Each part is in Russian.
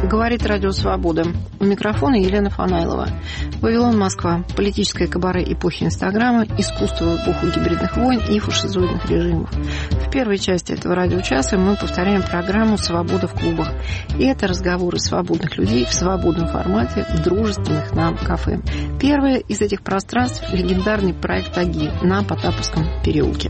Говорит Радио Свобода. У микрофона Елена Фанайлова. Вавилон, Москва. Политическое кабаре эпохи Инстаграма, искусство в эпоху гибридных войн и фашизоидных режимов. В первой части этого радиочаса мы повторяем программу «Свобода в клубах». И это разговоры свободных людей в свободном формате в дружественных нам кафе. Первое из этих пространств – легендарный проект «Аги» на Потаповском переулке.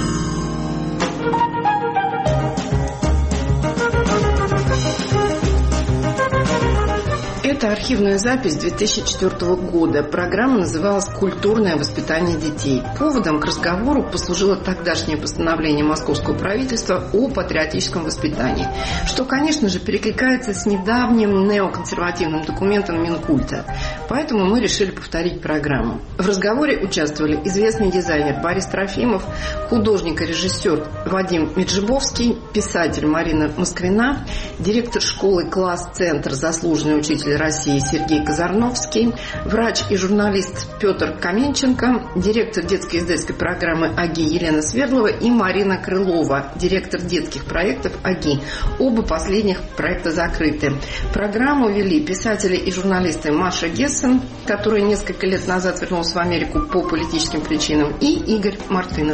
Это архивная запись 2004 года. Программа называлась «Культурное воспитание детей». Поводом к разговору послужило тогдашнее постановление московского правительства о патриотическом воспитании, что, конечно же, перекликается с недавним неоконсервативным документом Минкульта. Поэтому мы решили повторить программу. В разговоре участвовали известный дизайнер Борис Трофимов, художник и режиссер Вадим Меджибовский, писатель Марина Москвина, директор школы «Класс-центр», заслуженный учитель России Сергей Казарновский, врач и журналист Петр Каменченко, директор детской издательской программы «Аги» Елена Свердлова и Марина Крылова, директор детских проектов «Аги». Оба последних проекта закрыты. Программу вели писатели и журналисты Маша Гессен, который несколько лет назад вернулся в Америку по политическим причинам, и Игорь Мартынов.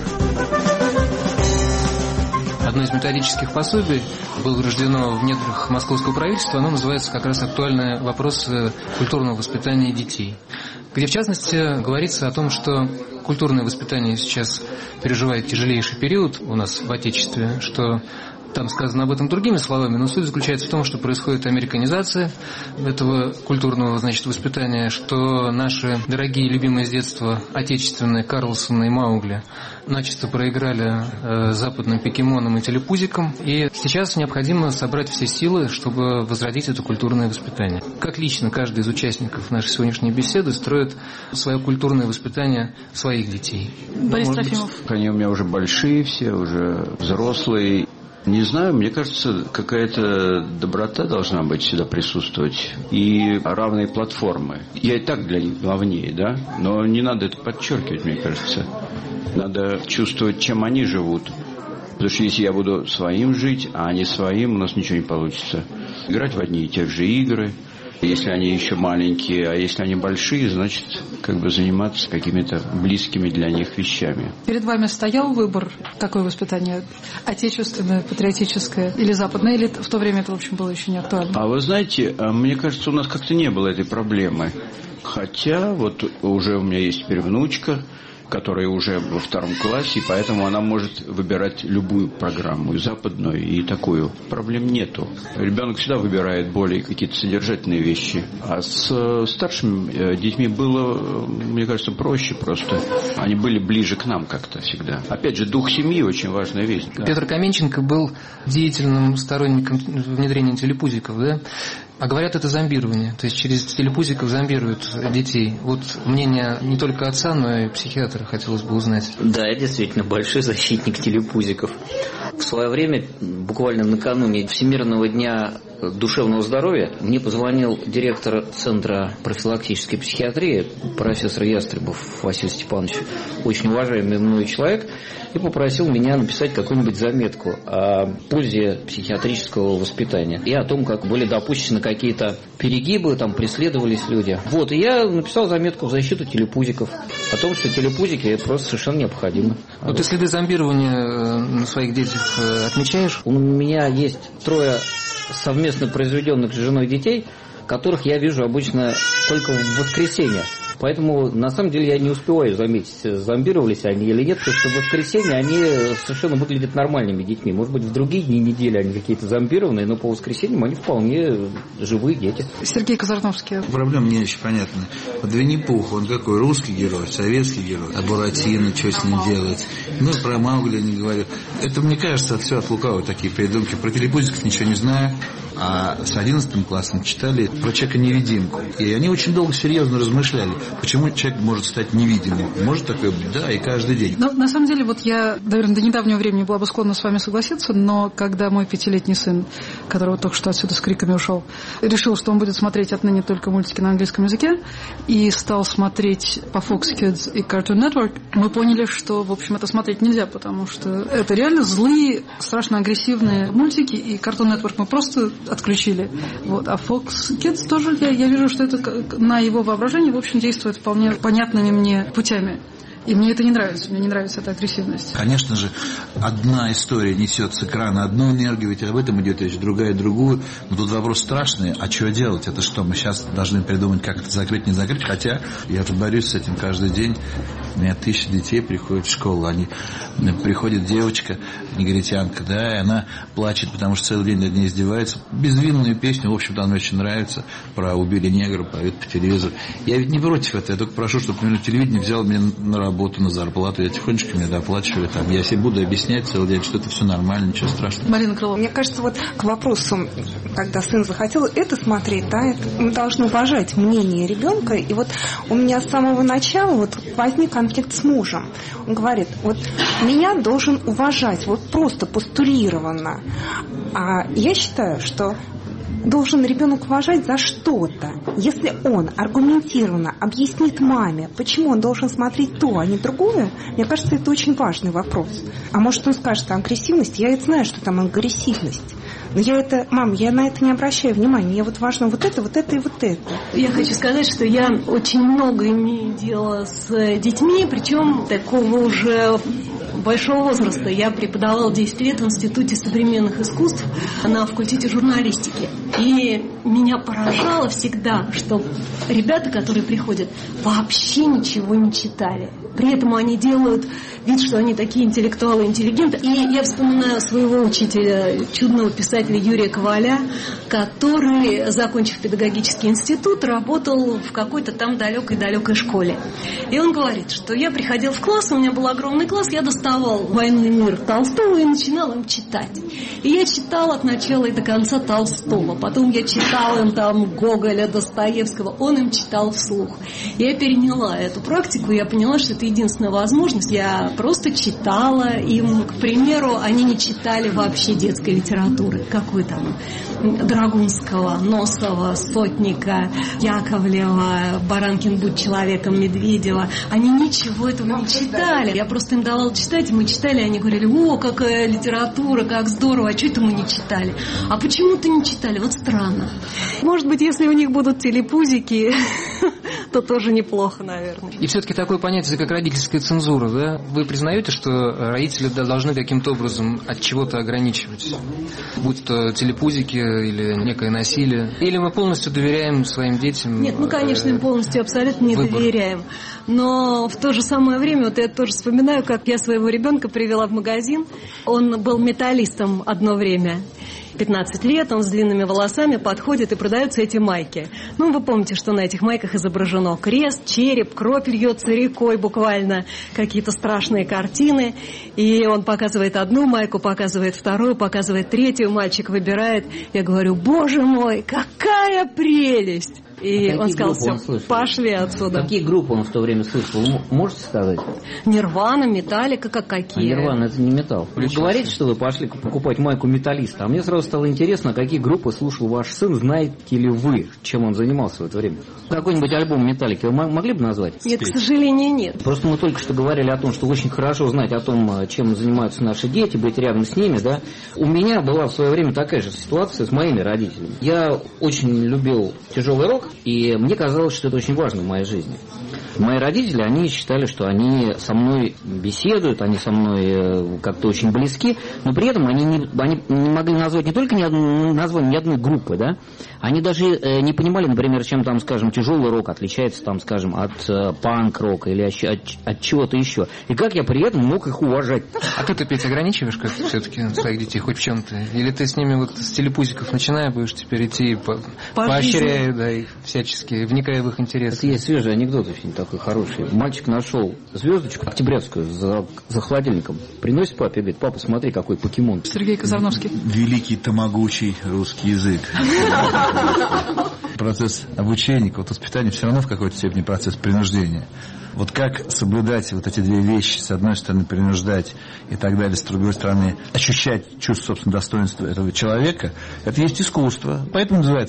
Одно из методических пособий было рождено в недрах московского правительства. Оно называется как раз «Актуальные вопросы культурного воспитания детей», где, в частности, говорится о том, что культурное воспитание сейчас переживает тяжелейший период у нас в Отечестве, что там сказано об этом другими словами, но суть заключается в том, что происходит американизация этого культурного, воспитания, что наши дорогие, любимые с детства отечественные Карлсон и Маугли начисто проиграли западным покемонам и телепузикам, и сейчас необходимо собрать все силы, чтобы возродить это культурное воспитание. Как лично каждый из участников нашей сегодняшней беседы строит свое культурное воспитание своих детей. Борис Трофимов. Они у меня уже большие все, уже взрослые. Не знаю, мне кажется, какая-то доброта должна быть всегда присутствовать и равные платформы. Я и так для них главнее, да? Но не надо это подчеркивать, мне кажется. Надо чувствовать, чем они живут. Потому что если я буду своим жить, а они своим, у нас ничего не получится. Играть в одни и те же игры. Если они еще маленькие, а если они большие, значит, заниматься какими-то близкими для них вещами. Перед вами стоял выбор, какое воспитание? Отечественное, патриотическое или западное? Или в то время это, в общем, было еще не актуально? А вы знаете, мне кажется, у нас как-то не было этой проблемы. Хотя вот уже у меня есть теперь внучка, которая уже во 2 классе, и поэтому она может выбирать любую программу, и западную, и такую. Проблем нету. Ребенок всегда выбирает более какие-то содержательные вещи. А с старшими детьми было, мне кажется, проще просто. Они были ближе к нам как-то всегда. Опять же, дух семьи очень важная вещь. Петр Каменченко был деятельным сторонником внедрения телепузиков, да? А говорят, это зомбирование. То есть через телепузиков зомбируют детей. Вот мнение не только отца, но и психиатра хотелось бы узнать. Да, я действительно большой защитник телепузиков. В свое время, буквально накануне Всемирного дня душевного здоровья, мне позвонил директор Центра профилактической психиатрии, профессор Ястребов Василий Степанович, очень уважаемый мной человек, и попросил меня написать какую-нибудь заметку о пользе психиатрического воспитания и о том, как были допущены какие-то перегибы, там преследовались люди. Вот, и я написал заметку в защиту телепузиков, о том, что телепузики просто совершенно необходимы. Ну, ты следы зомбирования на своих детях отмечаешь? У меня есть 3 совместно произведенных с женой детей, которых я вижу обычно только в воскресенье. Поэтому, на самом деле, я не успеваю заметить, зомбировались они или нет, потому что в воскресенье они совершенно выглядят нормальными детьми. Может быть, в другие дни недели они какие-то зомбированные, но по воскресеньям они вполне живые дети. Сергей Казарновский. Проблема не очень понятна. Вот Винни-Пух, он какой? Русский герой, советский герой. А Буратино, что с ним делать? Ну, про Маугли не говорю. Это, мне кажется, все от лукавого такие придумки. Про телепузиков ничего не знаю. А с 11 классом читали про человека-невидимку. И они очень долго серьезно размышляли, почему человек может стать невидимым. Может такое быть? Да, и каждый день. Ну, на самом деле, вот я, наверное, до недавнего времени была бы склонна с вами согласиться, но когда мой 5-летний сын, которого только что отсюда с криками ушел, решил, что он будет смотреть отныне только мультики на английском языке, и стал смотреть по Fox Kids и Cartoon Network, мы поняли, что, в общем, это смотреть нельзя, потому что это реально злые, страшно агрессивные мультики, и Cartoon Network мы просто отключили. Вот. А Fox Kids тоже, я вижу, что это на его воображение, в общем, действует вполне понятными мне путями. И мне это не нравится, мне не нравится эта агрессивность. Конечно же, одна история несет с экрана одну энергию, ведь об этом идет речь, другая другую. Но тут вопрос страшный, а что делать? Это что, мы сейчас должны придумать, как это закрыть, не закрыть? Хотя я же борюсь с этим каждый день. У меня 1000 детей приходят в школу, приходит девочка, негритянка, да, и она плачет, потому что целый день над ней издеваются. Безвинную песню, в общем-то, она мне очень нравится, про убили негра, поют по телевизору. Я ведь не против этого, я только прошу, чтобы, например, телевидение взяло меня на работу, на зарплату, я тихонечко мне доплачивали, там, я себе буду объяснять целый день, что это все нормально, ничего страшного. Марина Крылова. Мне кажется, вот к вопросу, когда сын захотел это смотреть, да, мы должны уважать мнение ребенка, и вот у меня с самого начала вот возник конфликт с мужем. Он говорит, вот меня должен уважать, вот просто постулированно. А я считаю, что должен ребенок уважать за что-то. Если он аргументированно объяснит маме, почему он должен смотреть то, а не другое, мне кажется, это очень важный вопрос. А может, он скажет, агрессивность, я это знаю, что там агрессивность. Но я на это не обращаю внимания. Мне вот важно вот это и вот это. Я хочу сказать, что я очень много имею дела с детьми, причем такого уже большого возраста. Я преподавала 10 лет в Институте современных искусств на факультете журналистики. И меня поражало всегда, что ребята, которые приходят, вообще ничего не читали. При этом они делают вид, что они такие интеллектуалы, интеллигенты. И я вспоминаю своего учителя, чудного писателя Юрия Коваля, который, закончив педагогический институт, работал в какой-то там далекой школе. И он говорит, что я приходил в класс, у меня был огромный класс, я доставал «Войну и мир» Толстого и начинал им читать. И я читала от начала и до конца Толстого. Потом я читала им там Гоголя, Достоевского, он им читал вслух. Я переняла эту практику, я поняла, что это единственная возможность. Я просто читала им. К примеру, они не читали вообще детской литературы. Какой там? Драгунского, Носова, Сотника, Яковлева, Баранкин «Будь человеком», Медведева. Они ничего этого не читали. Я просто им давала читать, и мы читали, и они говорили, о, какая литература, как здорово, а что это мы не читали? А почему-то не читали, вот странно. Может быть, если у них будут телепузики, то тоже неплохо, наверное. И все-таки такое понятие, как родительская цензура, да? Вы признаете, что родители должны каким-то образом от чего-то ограничивать? Будь то телепузики или некое насилие? Или мы полностью доверяем своим детям? Нет, мы, конечно, им полностью абсолютно не доверяем. Но в то же самое время, вот я тоже вспоминаю, как я своего ребенка привела в магазин. Он был металлистом одно время. 15 лет, он с длинными волосами подходит, и продаются эти майки. Ну, вы помните, что на этих майках изображено крест, череп, кровь льется рекой буквально, какие-то страшные картины. И он показывает одну майку, показывает вторую, показывает третью, мальчик выбирает. Я говорю, боже мой, какая прелесть! И он сказал, все, пошли отсюда. Какие группы он в то время слышал? Вы можете сказать? Нирвана, Металлика, какие? А Нирвана это не металл. Вы говорите, что вы пошли покупать майку металлиста. А мне сразу стало интересно, какие группы слушал ваш сын, знаете ли вы, чем он занимался в это время? Какой-нибудь альбом Металлики вы могли бы назвать? Нет, к сожалению, нет. Просто мы только что говорили о том, что очень хорошо знать о том, чем занимаются наши дети, быть рядом с ними, да. У меня была в свое время такая же ситуация с моими родителями. Я очень любил тяжелый рок, и мне казалось, что это очень важно в моей жизни. Мои родители, они считали, что они со мной беседуют, они со мной как-то очень близки, но при этом они не могли назвать не только ни одной группы, да, они даже не понимали, например, чем там, скажем, тяжелый рок отличается, там, скажем, от панк-рока или от чего-то еще. И как я при этом мог их уважать. А ты, Петя, ограничиваешь как-то все-таки своих детей хоть в чем-то? Или ты с ними вот с телепузиков начиная будешь теперь идти поощряя, да, их всячески, вникая в их интересы? Это есть свежий анекдот очень такой хороший. Мальчик нашел звездочку октябрятскую за холодильником. Приносит папе и говорит, папа, смотри, какой покемон. Сергей Казарновский. Великий тамагучий русский язык. Процесс обучения, вот воспитания все равно в какой-то степени процесс принуждения. Вот как соблюдать вот эти две вещи, с одной стороны принуждать и так далее, с другой стороны ощущать чувство собственного достоинства этого человека, это есть искусство. Поэтому называется вот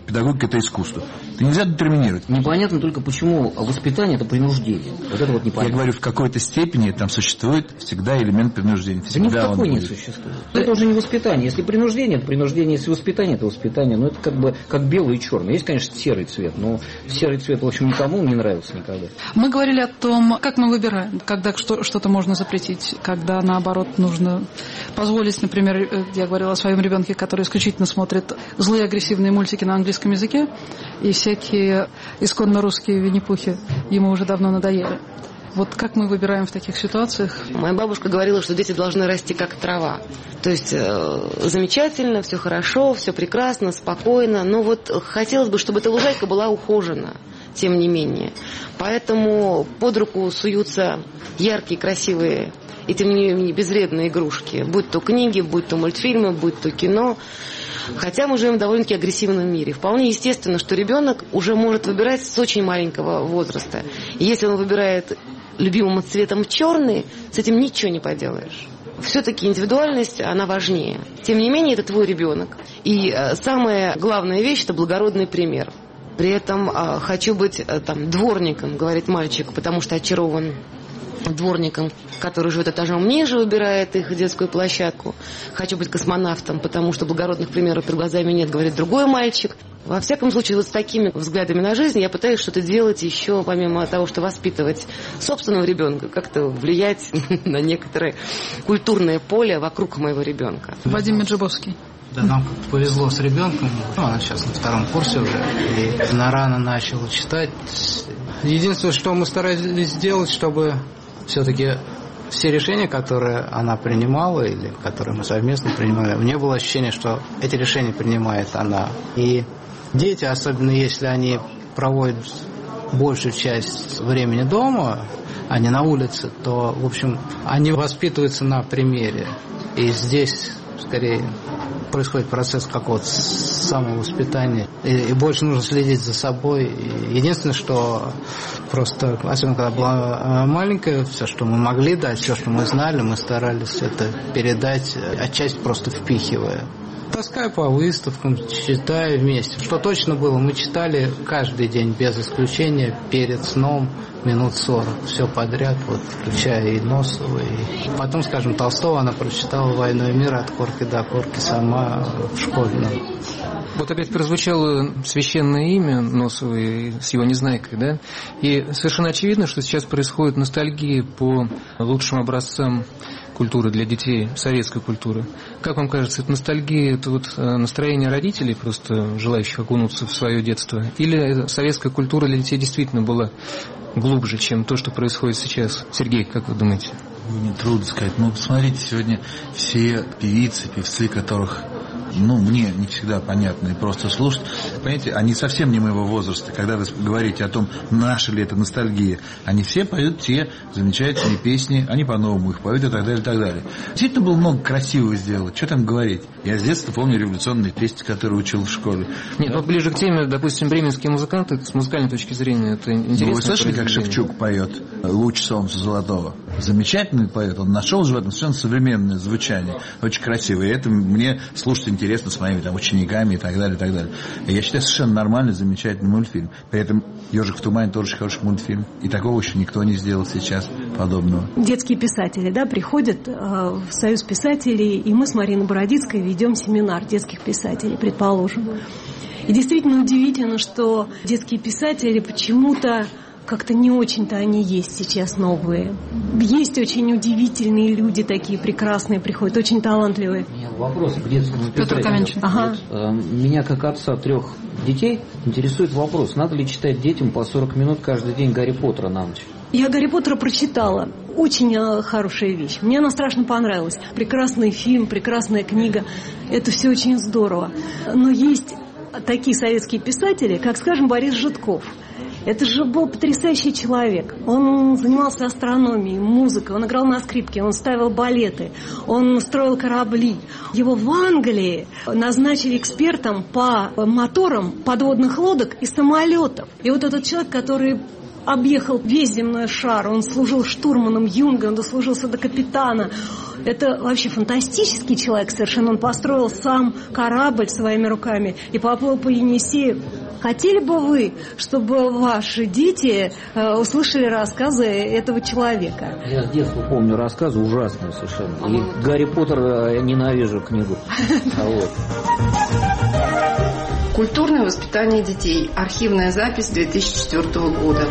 педагогика – это искусство. Это нельзя детерминировать. Непонятно только, почему воспитание – это принуждение. Вот это вот непонятно. Я говорю, в какой-то степени там существует всегда элемент принуждения. Всегда да ни в какой не существует. Это уже не воспитание. Если принуждение – это принуждение. Если воспитание – это воспитание. Ну, это как бы как белый и черный. Есть, конечно, серый цвет, но серый цвет, в общем, никому не нравился никогда. Мы говорили о том, как мы выбираем, когда что-то можно запретить, когда, наоборот, нужно позволить, например, я говорила о своем ребенке, который исключительно смотрит злые агрессивные мультики на английском языке, и всякие исконно русские Винни-Пухи ему уже давно надоели. Вот как мы выбираем в таких ситуациях? Моя бабушка говорила, что дети должны расти как трава. То есть замечательно, все хорошо, все прекрасно, спокойно, но вот хотелось бы, чтобы эта лужайка была ухожена, тем не менее. Поэтому под руку суются яркие, красивые и тем не менее безвредные игрушки. Будь то книги, будь то мультфильмы, будь то кино. Хотя мы живем в довольно-таки агрессивном мире. Вполне естественно, что ребенок уже может выбирать с очень маленького возраста. И если он выбирает любимым цветом черный, с этим ничего не поделаешь. Все-таки индивидуальность, она важнее. Тем не менее, это твой ребенок. И самая главная вещь – это благородный пример. При этом хочу быть дворником, говорит мальчик, потому что очарован дворником, который живет этажом ниже, убирает их детскую площадку. Хочу быть космонавтом, потому что благородных примеров перед глазами нет, говорит другой мальчик. Во всяком случае, вот с такими взглядами на жизнь я пытаюсь что-то делать еще, помимо того, что воспитывать собственного ребенка, как-то влиять на некоторое культурное поле вокруг моего ребенка. Вадим Меджибовский. Да, нам повезло с ребенком. Она сейчас на 2-м курсе уже. И она рано начала читать. Единственное, что мы старались сделать, чтобы все-таки все решения, которые она принимала или которые мы совместно принимали, у нее было ощущение, что эти решения принимает она. И дети, особенно если они проводят большую часть времени дома, а не на улице, то, в общем, они воспитываются на примере. И здесь, скорее, происходит процесс какого-то самовоспитания. И больше нужно следить за собой. Единственное, что просто, особенно когда была маленькая, все, что мы могли дать, все, что мы знали, мы старались это передать, отчасти просто впихивая. Таскаю по выставкам, читаю вместе. Что точно было, мы читали каждый день, без исключения, перед сном минут 40. Все подряд, вот, включая и Носова. И потом, скажем, Толстого она прочитала «Войну и мир» от корки до корки сама в школе. Вот опять прозвучало священное имя Носовой с его незнайкой, да? И совершенно очевидно, что сейчас происходит ностальгия по лучшим образцам культуры для детей, советской культуры. Как вам кажется, это ностальгия, это вот настроение родителей, просто желающих окунуться в свое детство? Или советская культура для детей действительно была глубже, чем то, что происходит сейчас? Сергей, как вы думаете? Мне трудно сказать. Ну, посмотрите, сегодня все певицы, певцы, которых, мне не всегда понятно и просто слушать, понимаете, они совсем не моего возраста. Когда вы говорите о том, наша ли это ностальгия, они все поют те замечательные песни, они по-новому их поют и так далее, и так далее. Действительно было много красивого сделать, что там говорить. Я с детства помню революционные песни, которые учил в школе. Нет, вот ближе к теме, допустим, бременские музыканты, с музыкальной точки зрения, это интересно. Вы слышали, как Шевчук поет «Луч солнца золотого»? Замечательный поэт, он нашел же в этом совершенно современное звучание, очень красивое, и это мне слушать интересно с моими учениками и так далее, и так далее. И я считаю, совершенно нормальный, замечательный мультфильм. При этом «Ежик в тумане» тоже очень хороший мультфильм, и такого еще никто не сделал сейчас подобного. Детские писатели, приходят в Союз писателей, и мы с Мариной Бородицкой ведем семинар детских писателей, предположим. И действительно удивительно, что детские писатели почему-то как-то не очень-то они есть сейчас новые. Есть очень удивительные люди такие прекрасные, приходят, очень талантливые. У меня вопрос к детскому Петр Каменчин. Ага. Меня, как отца 3 детей, интересует вопрос, надо ли читать детям по 40 минут каждый день Гарри Поттера на ночь? Я Гарри Поттера прочитала. Очень хорошая вещь. Мне она страшно понравилась. Прекрасный фильм, прекрасная книга. Это все очень здорово. Но есть такие советские писатели, как, скажем, Борис Житков. Это же был потрясающий человек. Он занимался астрономией, музыкой, он играл на скрипке, он ставил балеты, он строил корабли. Его в Англии назначили экспертом по моторам подводных лодок и самолетов. И вот этот человек, который объехал весь земной шар, он служил штурманом Юнга, он дослужился до капитана. Это вообще фантастический человек совершенно. Он построил сам корабль своими руками и поплыл по Енисею. Хотели бы вы, чтобы ваши дети услышали рассказы этого человека? Я с детства помню рассказы ужасные совершенно. И Гарри Поттер ненавижу книгу. Культурное воспитание детей. Архивная запись 2004 года.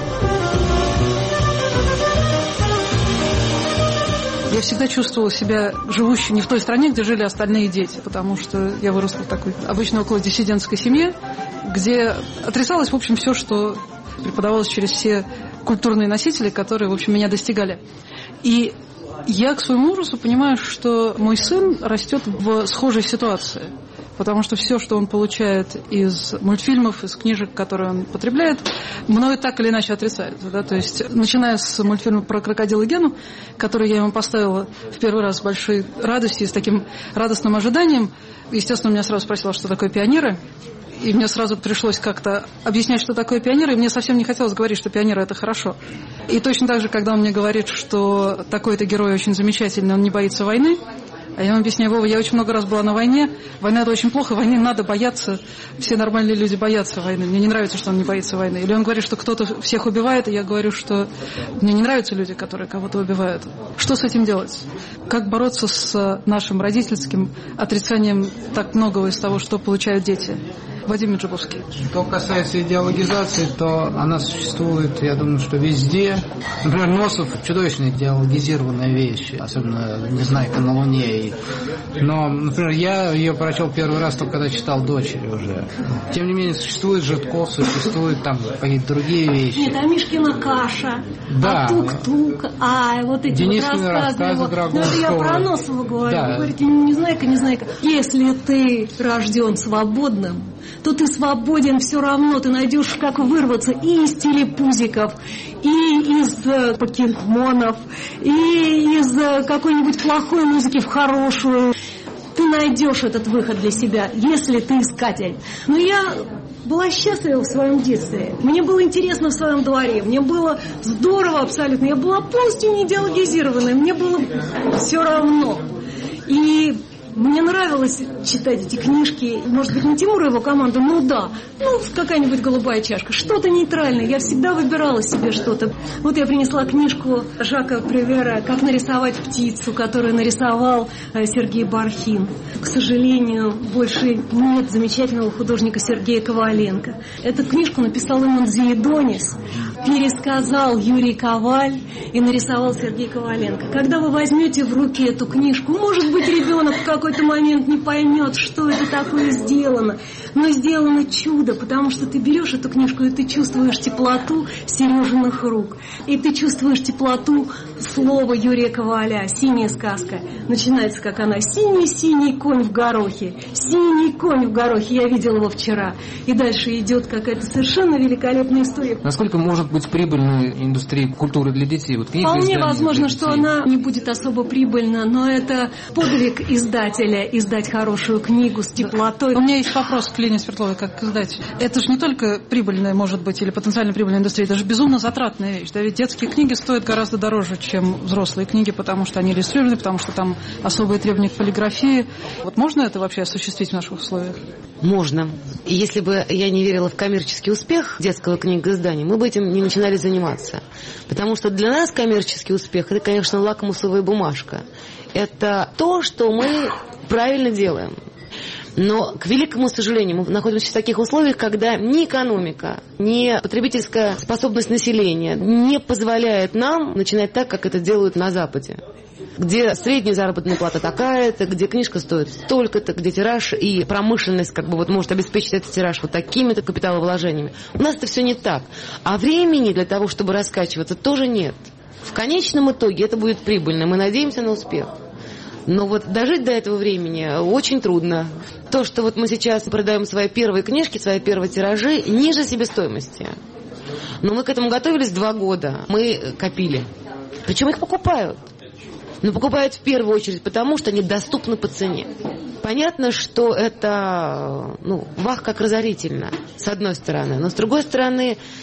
Я всегда чувствовала себя живущей не в той стране, где жили остальные дети, потому что я выросла в такой обычно около диссидентской семье, где отрицалось, в общем, все, что преподавалось через все культурные носители, которые, в общем, меня достигали. И я к своему ужасу понимаю, что мой сын растет в схожей ситуации. Потому что все, что он получает из мультфильмов, из книжек, которые он потребляет, мною так или иначе отрицается. Да? То есть, начиная с мультфильма про крокодила Гену, который я ему поставила в первый раз с большой радостью и с таким радостным ожиданием, естественно, он меня сразу спросил, что такое пионеры. И мне сразу пришлось как-то объяснять, что такое пионеры, и мне совсем не хотелось говорить, что пионеры – это хорошо. И точно так же, когда он мне говорит, что такой-то герой очень замечательный, он не боится войны, а я ему объясняю: Вова, я очень много раз была на войне, война – это очень плохо, войны надо бояться, все нормальные люди боятся войны, мне не нравится, что он не боится войны. Или он говорит, что кто-то всех убивает, и я говорю, что мне не нравятся люди, которые кого-то убивают. Что с этим делать? Как бороться с нашим родительским отрицанием так многого из того, что получают дети? Вадим Меджибовский. Что касается идеологизации, то она существует, я думаю, что везде. Например, Носов чудовищно идеологизированная вещь, особенно «Незнайка на Луне». Но, например, я ее прочел первый раз только когда читал «Дочери» уже. Тем не менее, существует Житков, существуют там какие-то другие вещи. Нет, а Мишкина каша, да. А тук-тук, вот эти Денискины вот рассказы Драгунского. Ну, я про Носова говорю. Да. Вы говорите, «Незнайка». Если ты рожден свободным, то ты свободен все равно, ты найдешь, как вырваться и из телепузиков, и из покемонов, и из какой-нибудь плохой музыки в хорошую. Ты найдешь этот выход для себя, если ты искатель. Но я была счастлива в своем детстве. Мне было интересно в своем дворе. Мне было здорово абсолютно. Я была полностью не идеологизированной. Мне было все равно. И мне нравилось читать эти книжки. Может быть, не Тимур и его команда, но да. Какая-нибудь голубая чашка. Что-то нейтральное. Я всегда выбирала себе что-то. Вот я принесла книжку Жака Превера «Как нарисовать птицу», которую нарисовал Сергей Бархин. К сожалению, больше нет замечательного художника Сергея Коваленко. Эту книжку написал Иман Зиедонис, пересказал Юрий Коваль и нарисовал Сергей Коваленко. Когда вы возьмете в руки эту книжку, может быть, ребенок в какой-то момент не поймет, что это такое сделано. Но сделано чудо, потому что ты берешь эту книжку, и ты чувствуешь теплоту Сережиных рук. И ты чувствуешь теплоту слова Юрия Коваля «Синяя сказка». Начинается, как она: «Синий-синий конь в горохе». Синий конь в горохе, я видела его вчера. И дальше идет какая-то совершенно великолепная история. Насколько может быть прибыльной индустрия культуры для детей? Вполне возможно, что она не будет особо прибыльна, но это подвиг издателя – издать хорошую книгу с теплотой. У меня есть вопрос к Лене Свердловой, как к издателю. Это же не только прибыльная, может быть, или потенциально прибыльная индустрия, это же безумно затратная вещь. Да? Ведь детские книги стоят гораздо дороже, чем взрослые книги, потому что они иллюстрированы, потому что там особые требования к полиграфии. Вот можно это вообще осуществить в наших условиях? Можно. И если бы я не верила в коммерческий успех детского книгоиздания, мы бы этим не начинали заниматься. Потому что для нас коммерческий успех – это, конечно, лакмусовая бумажка. Это то, что мы правильно делаем. Но, к великому сожалению, мы находимся в таких условиях, когда ни экономика, ни потребительская способность населения не позволяет нам начинать так, как это делают на Западе. Где средняя заработная плата такая-то, где книжка стоит столько-то, где тираж и промышленность может обеспечить этот тираж вот такими-то капиталовложениями. У нас это все не так. А времени для того, чтобы раскачиваться, тоже нет. В конечном итоге это будет прибыльно. Мы надеемся на успех. Но дожить до этого времени очень трудно. То, что мы сейчас продаем свои первые книжки, свои первые тиражи ниже себестоимости. Но мы к этому готовились 2 года. Мы копили. Причем их покупают. Но покупают в первую очередь потому, что они доступны по цене. Понятно, что это, вах, как разорительно, с одной стороны. Но с другой стороны,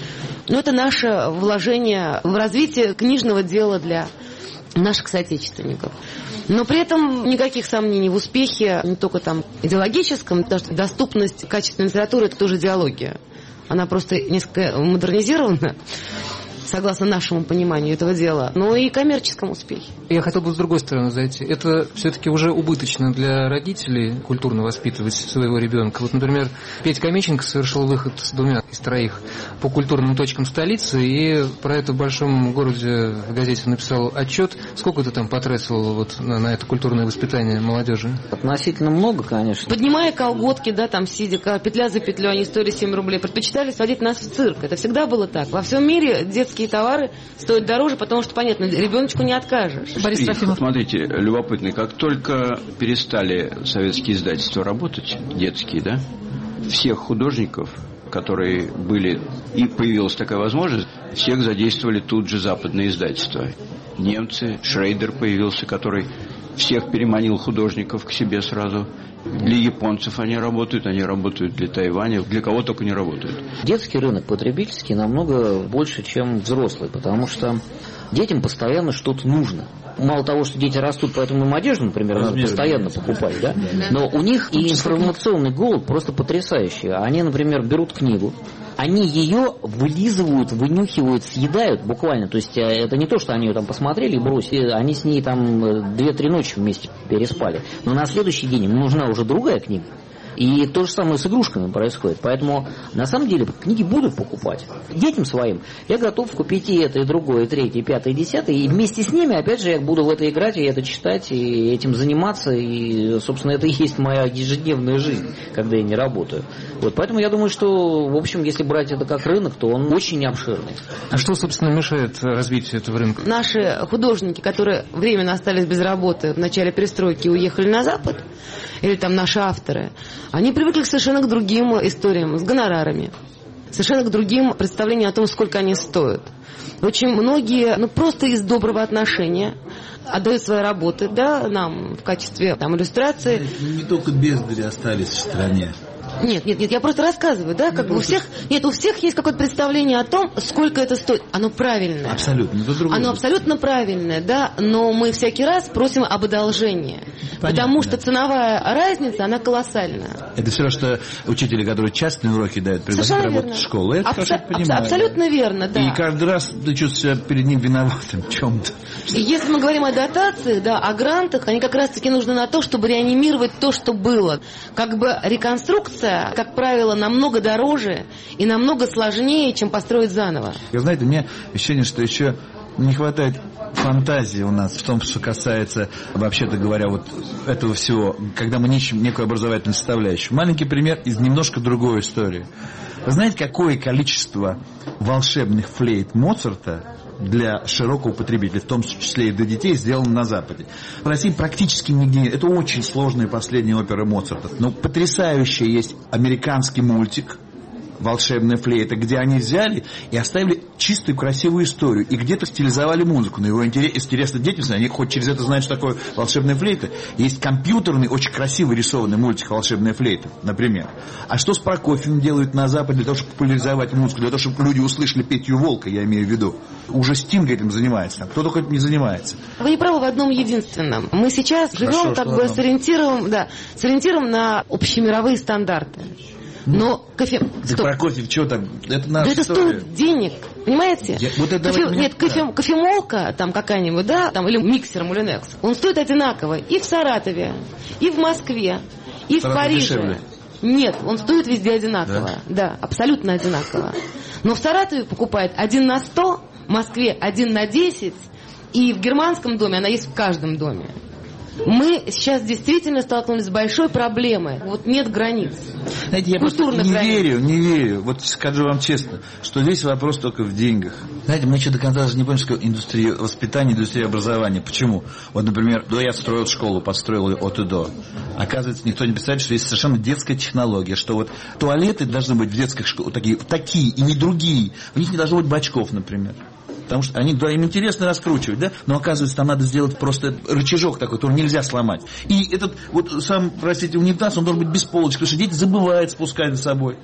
Но это наше вложение в развитие книжного дела для наших соотечественников. Но при этом никаких сомнений в успехе, не только там идеологическом, потому что доступность качественной литературы – это тоже идеология. Она просто несколько модернизирована, согласно нашему пониманию этого дела, но и коммерческом успехе. Я хотел бы с другой стороны зайти. Это все-таки уже убыточно для родителей культурно воспитывать своего ребенка. Вот, например, Петя Камиченко совершил выход с 2 из 3 по культурным точкам столицы, и про это в большом городе в газете написал отчет. Сколько ты там потратил вот на это культурное воспитание молодежи? Относительно много, конечно. Поднимая колготки, да, там сидя, петля за петлю, они стоили 7 рублей, предпочитали сводить нас в цирк. Это всегда было так. Во всем мире детские товары стоят дороже, потому что, понятно, ребеночку не откажешь. Борис Трофимов. Смотрите, любопытно, как только перестали советские издательства работать, детские, да, всех художников, которые были, и появилась такая возможность, всех задействовали тут же западные издательства. Немцы, Шрейдер появился, который всех переманил художников к себе сразу. Для японцев они работают для Тайваня, для кого только не работают. Детский рынок потребительский намного больше, чем взрослый, потому что детям постоянно что-то нужно. Мало того, что дети растут, поэтому им одежду, например, надо постоянно покупать, да? Но у них и информационный голод просто потрясающий. Они, например, берут книгу, они ее вылизывают, вынюхивают, съедают буквально. То есть это не то, что они ее там посмотрели и бросили, они с ней там 2-3 ночи вместе переспали. Но на следующий день им нужна уже другая книга. И то же самое с игрушками происходит. Поэтому, на самом деле, книги будут покупать. Детям своим я готов купить и это, и другое, и третье, и пятое, и десятое. И вместе с ними, опять же, я буду в это играть, и это читать, и этим заниматься. И, собственно, это и есть моя ежедневная жизнь, когда я не работаю. Вот, поэтому я думаю, что, в общем, если брать это как рынок, то он очень обширный. А что, собственно, мешает развитию этого рынка? Наши художники, которые временно остались без работы в начале перестройки и уехали на Запад, или там наши авторы, они привыкли совершенно к другим историям, с гонорарами, совершенно к другим представлениям о том, сколько они стоят. Очень многие, просто из доброго отношения отдают свои работы, да, нам в качестве там иллюстрации. Не только бездари остались в стране. Нет, я просто рассказываю, да, как бы у всех есть какое-то представление о том, сколько это стоит. Оно правильное. Абсолютно. Оно абсолютно правильное, да, но мы всякий раз просим об одолжении. Понятно, потому что ценовая разница, она колоссальная. Это все равно, что учителя, которые частные уроки дают, приглашают работать в школу. Это абсолютно верно, да. И каждый раз ты чувствуешь себя перед ним виноватым в чем-то. Если мы говорим о дотациях, да, о грантах, они как раз-таки нужны на то, чтобы реанимировать то, что было. Как бы реконструкция, как правило, намного дороже и намного сложнее, чем построить заново. Знаете, у меня ощущение, что еще не хватает фантазии у нас в том, что касается, вообще-то говоря, вот этого всего, когда мы ищем некую образовательную составляющую. Маленький пример из немножко другой истории. Вы знаете, какое количество волшебных флейт Моцарта для широкого потребителя, в том числе и для детей, сделано на Западе? В России практически нигде нет. Это очень сложные последние оперы Моцарта. Но потрясающий есть американский мультик «Волшебная флейта», где они взяли и оставили чистую красивую историю, и где-то стилизовали музыку. Но его интересно детям, они хоть через это знают, что такое волшебная флейта. Есть компьютерный, очень красивый рисованный мультик «Волшебная флейта», например. А что с Прокофьевым делают на Западе для того, чтобы популяризовать музыку, для того, чтобы люди услышали Петю Волка, я имею в виду? Уже Стинг этим занимается, кто только этим не занимается. Вы не правы в одном единственном. Мы сейчас живем сориентирован на общемировые стандарты. Но Прокофьев, что там? Это наша это история. Стоит денег, понимаете? Кофемолка там какая-нибудь, да, там, или миксер Мулинекс, он стоит одинаково и в Саратове, и в Москве, и в Париже. Дешевле. Нет, он стоит везде одинаково. Да, абсолютно одинаково. Но в Саратове покупают 1 на 100, в Москве 1 на 10, и в германском доме она есть в каждом доме. Мы сейчас действительно столкнулись с большой проблемой. Вот нет границ. Знаете, я просто не верю. Вот скажу вам честно, что здесь вопрос только в деньгах. Знаете, мы еще до конца даже не поняли, что индустрия воспитания, индустрия образования. Почему? Вот, например, я строил школу, построил ее от и до. Оказывается, никто не представляет, что есть совершенно детская технология, что вот туалеты должны быть в детских школах такие и не другие. В них не должно быть бачков, например. Потому что им интересно раскручивать, да? Но оказывается, там надо сделать просто рычажок такой, который нельзя сломать. И этот, вот сам, простите, унитаз, он должен быть без полочки, потому что дети забывают спускать за собой.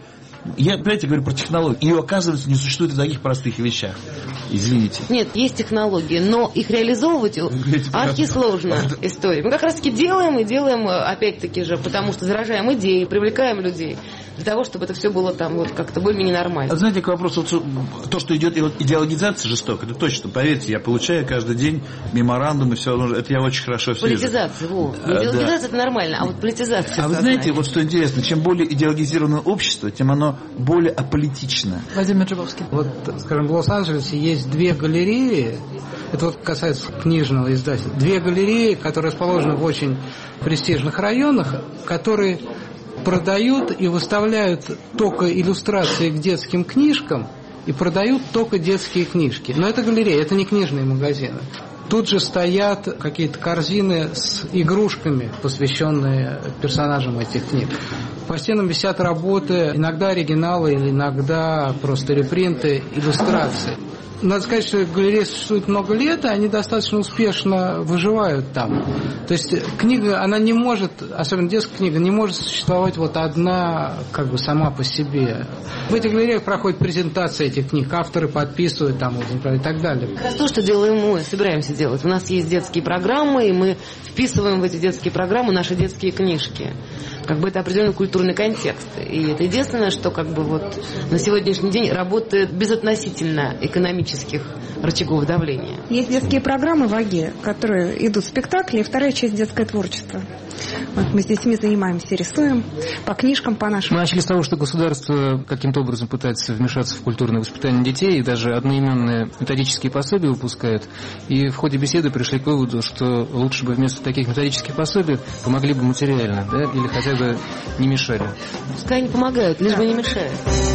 Я, понимаете, говорю про технологию. Ее, оказывается, не существует в таких простых вещах. Извините. Нет, есть технологии, но их реализовывать архисложная история. Мы как раз-таки делаем, опять-таки же, потому что заражаем идеи, привлекаем людей. Для того, чтобы это все было там вот как-то более-менее нормально. Знаете, к вопросу, то, что идет идеологизация жестоко, это точно, поверьте, я получаю каждый день меморандум и все, это я очень хорошо все вижу. Политизация, идеологизация да. Это нормально, а вот политизация. А вы знаете, вот что интересно, чем более идеологизированное общество, тем оно более аполитично. Владимир Джибовский. Вот, скажем, в Лос-Анджелесе есть 2 галереи, это вот касается книжного издательства, 2 галереи, которые расположены в очень престижных районах, которые продают и выставляют только иллюстрации к детским книжкам и продают только детские книжки. Но это галерея, это не книжные магазины. Тут же стоят какие-то корзины с игрушками, посвященные персонажам этих книг. По стенам висят работы, иногда оригиналы, иногда просто репринты, иллюстрации. Надо сказать, что галерея существует много лет, и они достаточно успешно выживают там. То есть книга, она не может, особенно детская книга, не может существовать вот одна, как бы сама по себе. В этих галереях проходит презентация этих книг, авторы подписывают там и так далее. Как раз то, что делаем мы, собираемся делать. У нас есть детские программы, и мы вписываем в эти детские программы наши детские книжки. Как бы это определенный культурный контекст. И это единственное, что как бы вот на сегодняшний день работает безотносительно экономических рычагов давления. Есть детские программы в АГЕ, которые идут спектакли, и вторая часть детское творчество. Вот мы с детьми занимаемся, рисуем по книжкам, по нашим. Мы начали с того, что государство каким-то образом пытается вмешаться в культурное воспитание детей, и даже одноименные методические пособия выпускает. И в ходе беседы пришли к выводу, что лучше бы вместо таких методических пособий помогли бы материально, да, или хотя бы не мешали. Пускай они помогают, лишь бы не мешают.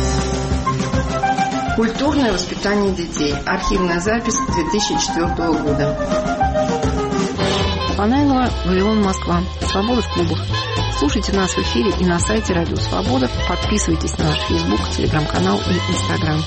Культурное воспитание детей. Архивная запись 2004 года. Фанайлова, Вавилон, Москва. Свобода в клубах. Слушайте нас в эфире и на сайте Радио Свобода. Подписывайтесь на наш Facebook, Телеграм-канал и Инстаграм.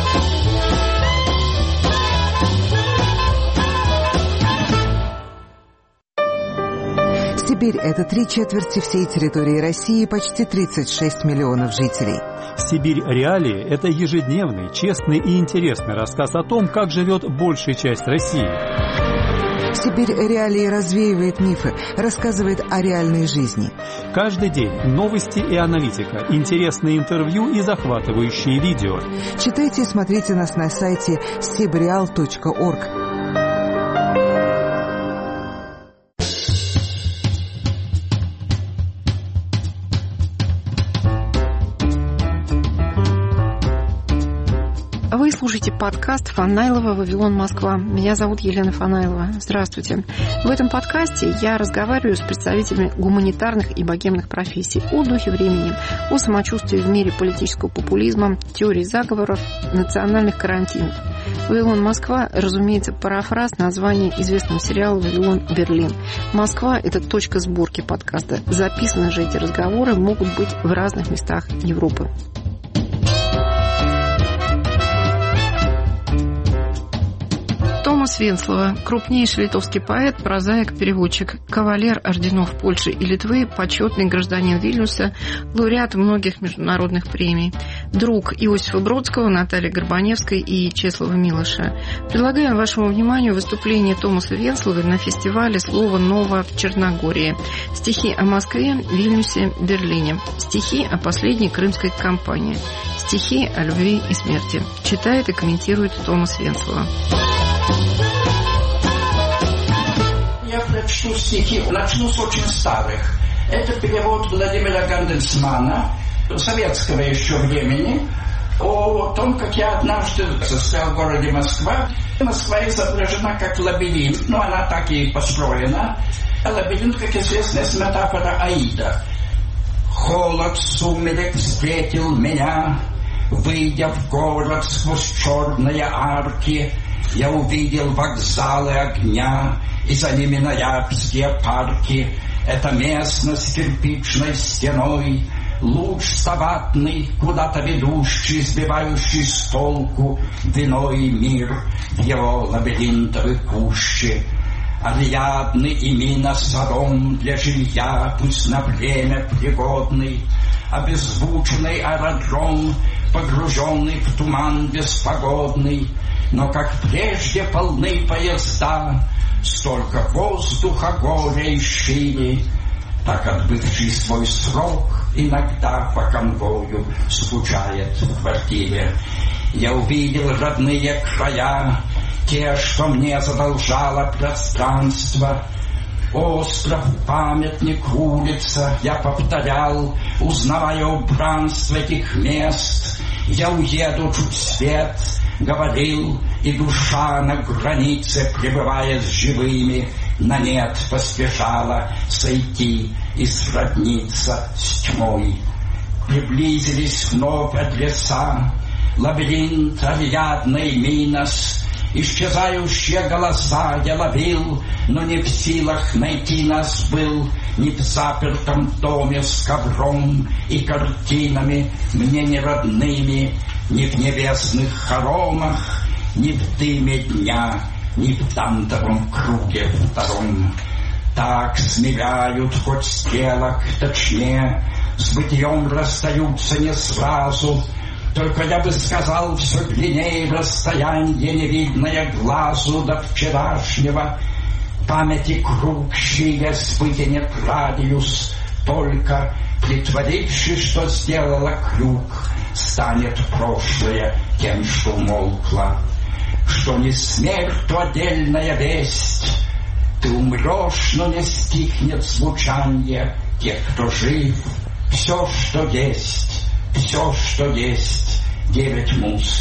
Сибирь – это 3/4 всей территории России, почти 36 миллионов жителей. «Сибирь. Реалии» – это ежедневный, честный и интересный рассказ о том, как живет большая часть России. «Сибирь. Реалии» развеивает мифы, рассказывает о реальной жизни. Каждый день новости и аналитика, интересные интервью и захватывающие видео. Читайте и смотрите нас на сайте sibreal.org. Вы слушаете подкаст Фанайлова «Вавилон, Москва». Меня зовут Елена Фанайлова. Здравствуйте. В этом подкасте я разговариваю с представителями гуманитарных и богемных профессий о духе времени, о самочувствии в мире политического популизма, теории заговоров, национальных карантинов. «Вавилон, Москва», разумеется, парафраз названия известного сериала «Вавилон, Берлин». Москва – это точка сборки подкаста. Записаны же эти разговоры могут быть в разных местах Европы. Томас Венслова – крупнейший литовский поэт, прозаик, переводчик, кавалер орденов Польши и Литвы, почетный гражданин Вильнюса, лауреат многих международных премий, друг Иосифа Бродского, Натальи Горбаневской и Чеслава Милоша. Предлагаем вашему вниманию выступление Томаса Венсловы на фестивале «Слово ново» в Черногории. Стихи о Москве, Вильнюсе, Берлине. Стихи о последней крымской кампании. Стихи о любви и смерти. Читает и комментирует Томас Венслова. Я прочту стихи, начну с очень старых. Это перевод Владимира Гандельсмана, советского еще времени, о том, как я однажды застрял в городе Москва. Москва изображена как лабиринт, но она так и построена. Лабиринт, как известно, это метафора Аида. Холод сумерек встретил меня, выйдя в город сквозь черные арки. Я увидел вокзалы огня и за ними ноябрьские парки. Это местность с кирпичной стеной, луч саватный, куда-то ведущий, сбивающий с толку виной мир в его лабиринтовой куще. Ариадны и Мина Содом для жилья, пусть на время пригодный. обеззвученный аэродром, погруженный в туман беспогодный, но как прежде полны поезда, столько воздуха, горя и шире, так отбывший свой срок иногда по конвою скучает в квартире. Я увидел родные края, те, что мне задолжало пространство. Остров, памятник, улица, я повторял, узнавая убранство этих мест. Я уеду чуть свет, говорил, и душа на границе, пребывая с живыми, на нет поспешала сойти и сродниться с тьмой. Приблизились вновь адреса, лабиринт Ариадный Минос. Исчезающие голоса я ловил, но не в силах найти нас был ни в запертом доме с ковром и картинами, мне не родными, ни в небесных хоромах, ни в дыме дня, ни в дантовом круге втором. Так смиряют хоть стрелок точнее, с бытием расстаются не сразу. Только я бы сказал, все длиннее расстояние, невидное глазу до вчерашнего. Памяти круг щилясь вытянет радиус, только притворившись, что сделала крюк, станет прошлое тем, что умолкло. Что не смерть, то отдельная весть. Ты умрешь, но не стихнет звучание тех, кто жив. Все, что есть, все, что есть. 9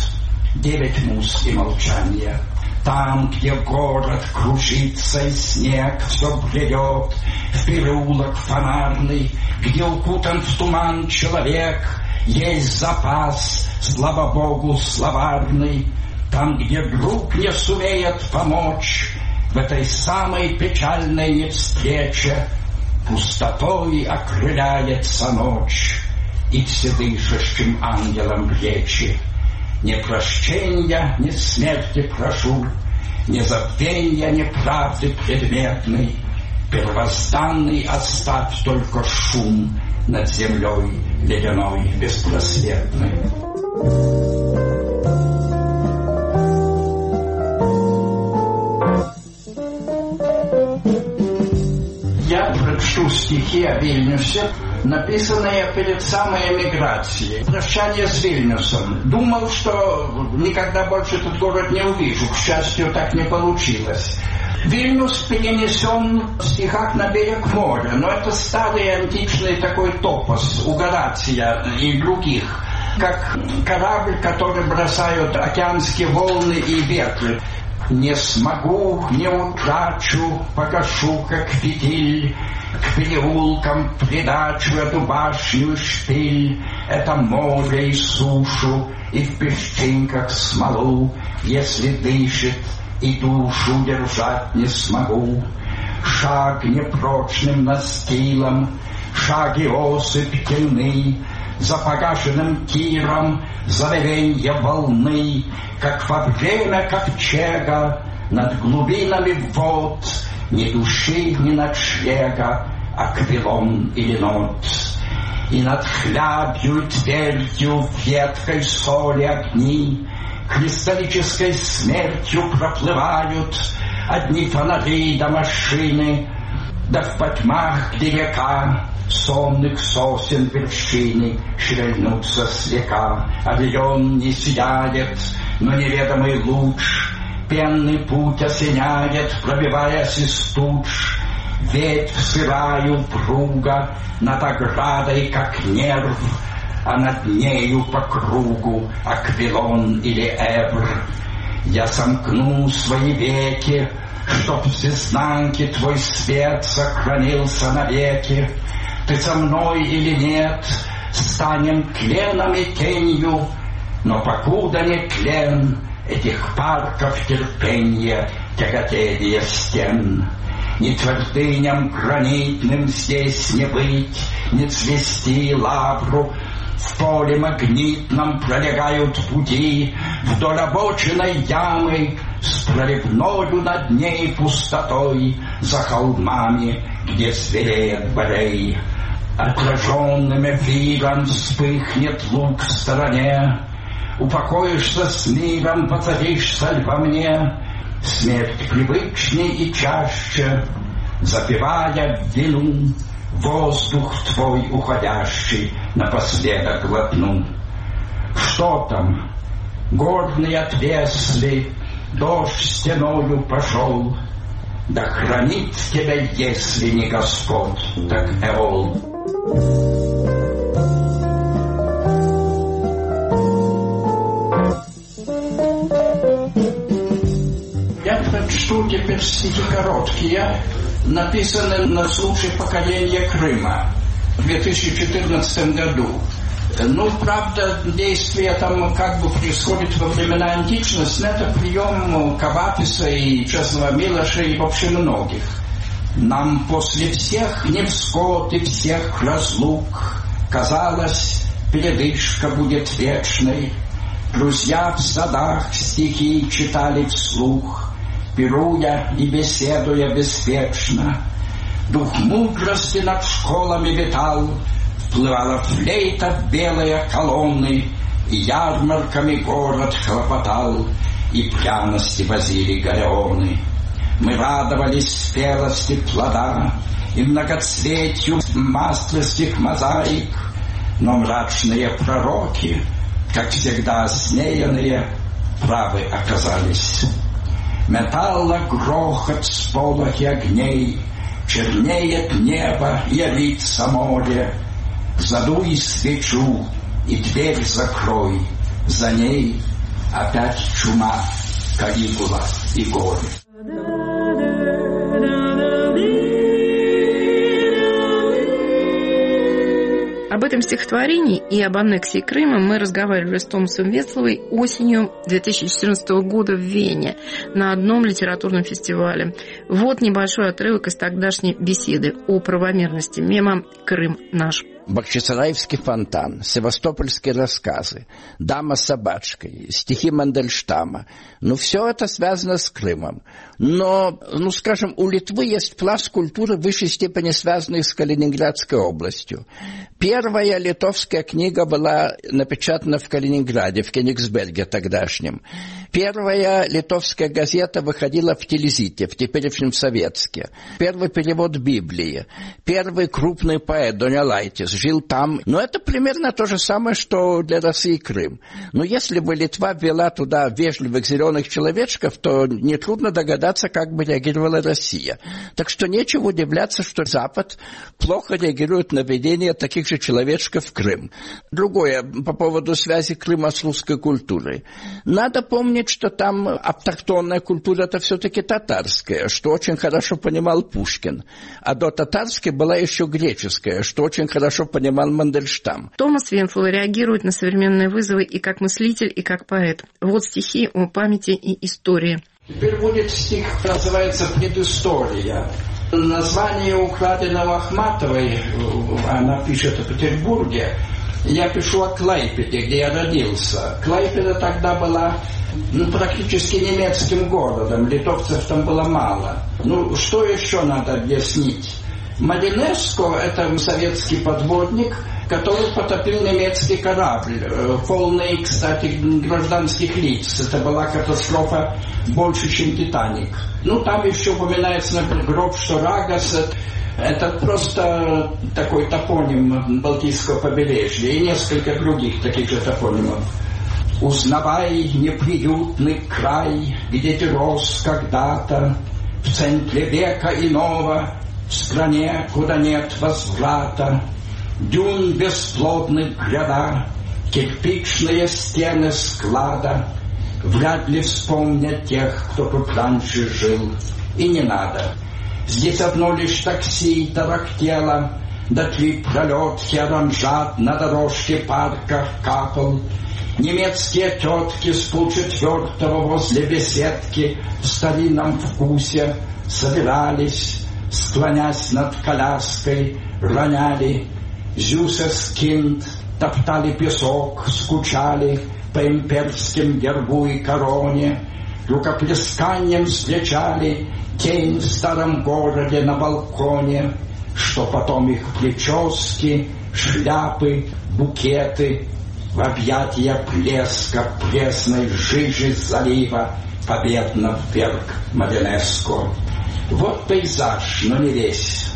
муз и молчание. Там, где город кружится и снег все бредет, в переулок фонарный, где укутан в туман человек, есть запас, слава Богу, словарный. Там, где друг не сумеет помочь, в этой самой печальной невстрече, пустотой окрыляется ночь, и вседышащим ангелом речи. Не прощения, ни смерти прошу, не забвенья, ни правды предметной. Первозданный оставь только шум над землей ледяной беспросветной. Я прочту стихи о Вильнюсе, написанные перед самой эмиграцией. Прощание с Вильнюсом. Думал, что никогда больше этот город не увижу. К счастью, так не получилось. Вильнюс перенесен в стихах на берег моря, но это старый античный такой топос у Горация и других, как корабль, который бросают океанские волны и ветры. Не смогу, не утрачу, погашу, как фитиль, к переулкам придачу эту башню и шпиль, это море и сушу, и в песчинках смолу, если дышит, и душу держать не смогу. Шаг непрочным настилом, шаги осыпь темны, за погашенным тиром завевенье волны, как во время ковчега над глубинами вод, ни души, ни ночлега, Аквилон или Нот. И над хлябью и твердью в едкой соли огни кристаллической смертью проплывают одни фонари до машины, да в потьмах, где река сонных сосен вершины шевельнутся слегка. Орион не сияет, но неведомый луч пенный путь осеняет, пробиваясь из туч. Ветвь сырая упруга над оградой, как нерв, а над нею по кругу Аквилон или Эвр. Я сомкну свои веки, чтоб в изнанке твой свет сохранился навеки. Ты со мной или нет, станем тленом и тенью, но покуда не тлен этих парков терпенья, тяготения стен. Ни твердыням гранитным здесь не быть, не цвести лавру. В поле магнитном пролегают пути вдоль обочиной ямы с проливною над ней пустотой за холмами, где звереет Борей. Отраженным эфиром вспыхнет лук в стороне. Упокоишься с миром, воцаришься во мне. Смерть привычней и чаще, запивая в вину, воздух твой уходящий напоследок глотну. Что там? Горные отвесли, дождь стеною пошел. Да хранит тебя, если не Господь, так Эол. Я прочту теперь стихи короткие, написанные на случай покорения Крыма в 2014 году. Ну, правда, действие там как бы происходит во времена античности, но это прием Каваписа и Честного Милоша и вообще многих. Нам после всех невзгод и всех разлук казалось, передышка будет вечной. Друзья в садах стихи читали вслух, пируя и беседуя беспечно. Дух мудрости над школами витал, вплывала флейта в белые колонны, и ярмарками город хлопотал, и пряности возили галеоны. Мы радовались спелости плода и многоцветью маслистых мозаик, но мрачные пророки, как всегда осмеянные, правы оказались. Металла грохот с полохи огней, чернеет небо и лится море. Задуй свечу и дверь закрой, за ней опять чума, Калигула и горе. Об этом стихотворении и об аннексии Крыма мы разговаривали с Томасом Ветсловой осенью 2014 года в Вене на одном литературном фестивале. Вот небольшой отрывок из тогдашней беседы о правомерности мема «Крым наш». Бахчисараевский фонтан, севастопольские рассказы, «Дама с собачкой», стихи Мандельштама. Все это связано с Крымом. Но, скажем, у Литвы есть пласт культуры в высшей степени связанный с Калининградской областью. Первая литовская книга была напечатана в Калининграде, в Кенигсберге тогдашнем. Первая литовская газета выходила в Телезите, в теперешнем Советске. Первый перевод Библии. Первый крупный поэт Донелайтис жил там. Но это примерно то же самое, что для России Крым. Но если бы Литва ввела туда вежливых зеленых человечков, то нетрудно догадаться, как бы реагировала Россия. Так что нечего удивляться, что Запад плохо реагирует на введение таких же человечков в Крым. Другое, по поводу связи Крыма с русской культурой. Надо помнить, что там автохтонная культура – это все-таки татарская, что очень хорошо понимал Пушкин. А до татарской была еще греческая, что очень хорошо понимал Мандельштам. Томас Ветслов реагирует на современные вызовы и как мыслитель, и как поэт. Вот стихи о памяти и истории. Теперь будет стих, называется «Предыстория». Название украденного Ахматовой, она пишет о Петербурге. Я пишу о Клайпеде, где я родился. Клайпеда тогда была практически немецким городом, литовцев там было мало. Что еще надо объяснить? Малинеско – это советский подводник, который потопил немецкий корабль, полный, кстати, гражданских лиц. Это была катастрофа больше, чем «Титаник». Там еще упоминается, например, гроб Шторагас. Это просто такой топоним Балтийского побережья и несколько других таких же топонимов. Узнавай неприютный край, где ты рос когда-то, в центре века иного, в стране, куда нет возврата. Дюн бесплодных гряда, кирпичные стены склада. Вряд ли вспомнят тех, кто тут раньше жил. И не надо. Здесь одно лишь такси тарахтело, да 3 пролетки оранжат на дорожке парка капал. Немецкие тетки с полчетвертого возле беседки в старинном вкусе собирались, склонясь над коляской, роняли «Зюсес кинд», топтали песок, скучали по имперским гербу и короне, рукоплесканием встречали тень в старом городе на балконе. что потом их прически, шляпы, букеты в объятия блеска пресной жижи залива победно вверх Маденеско. Вот пейзаж, но не весь.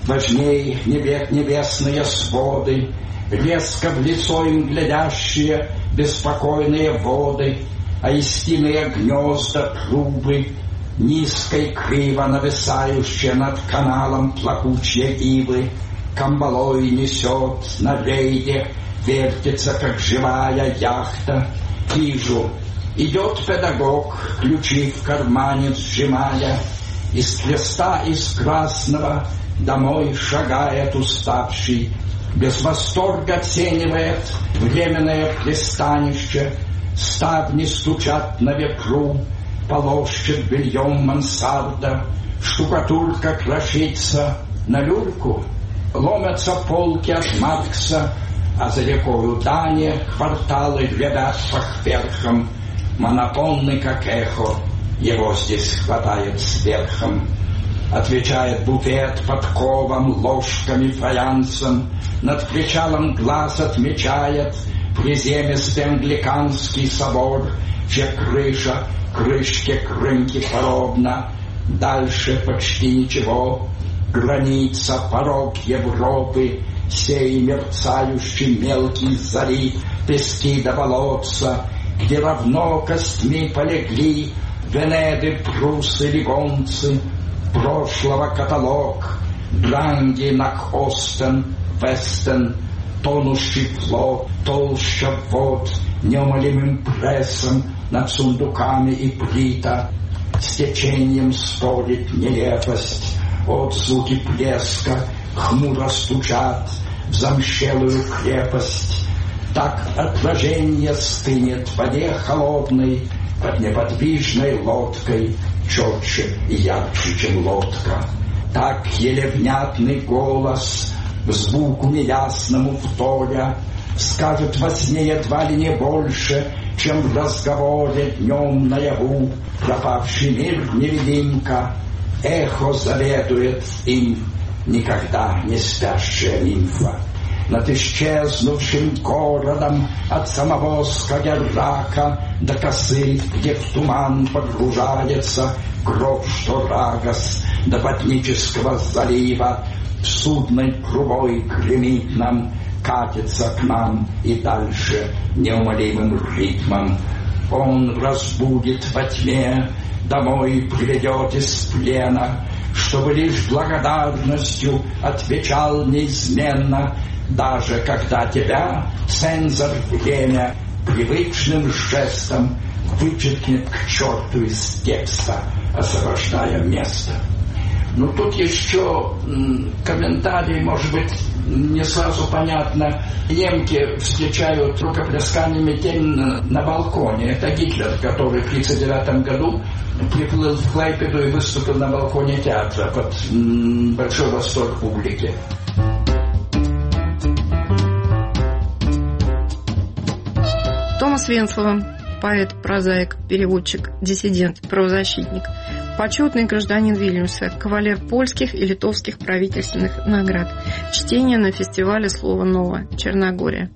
Важней небесные своды, резко в лицо им глядящие беспокойные воды, аистиные гнезда, трубы, низкой криво нависающие над каналом плакучие ивы, камбалой несет на рейде, вертится, как живая яхта. Вижу, идет педагог, ключи в кармане сжимая, из креста, из красного домой шагает уставший, без восторга оценивает временное пристанище, ставни стучат на ветру, полощет бельем мансарда, штукатурка крошится на люльку, ломятся полки от Маркса, а за рекою Дания кварталы ребят фахверхом, монотонный как эхо, его здесь хватает сверхом. Отвечает буфет подковом, ложками, фаянсом, над причалом глаз отмечает приземистый англиканский собор, чья крыша крышке крынки подобна. Дальше почти ничего, граница, порог Европы, сей мерцающий мелкий залив, пески до болотца, где равно костьми полегли Венеды, прусы, лигонцы, прошлого каталог, Дранги, Накхостен, Вестен, тонущий флот, толща вод, неумолимым прессом над сундуками и плита, с течением спорит нелепость, отзвуки плеска хмуро стучат в замщелую крепость. Так отражение стынет в воде холодной под неподвижной лодкой, четче и ярче, чем лодка. Так еле внятный голос к звуку неясному вторя скажет во сне едва ли не больше, чем в разговоре днем наяву. Пропавший мир невидимка, эхо заведует им, никогда не спящая нимфа. Над исчезнувшим городом от самого Скагеррака до косы, где в туман погружается гроб Шторагас, до Ботнического залива в судной трубой гремит нам, катится к нам и дальше неумолимым ритмом. Он разбудит во тьме, домой приведет из плена, чтобы лишь благодарностью отвечал неизменно, даже когда тебя цензор время привычным жестом вычеркнет к черту из текста, освобождая место. Ну, тут еще комментарий, может быть, не сразу понятно. Немки встречают рукоплесканиями тень на балконе. Это Гитлер, который в 1939 году приплыл в Клайпеду и выступил на балконе театра под большой восторг публики. Томас Венслова, поэт, прозаик, переводчик, диссидент, правозащитник, почетный гражданин Вильнюса, кавалер польских и литовских правительственных наград. Чтение на фестивале «Слово ново», Черногория.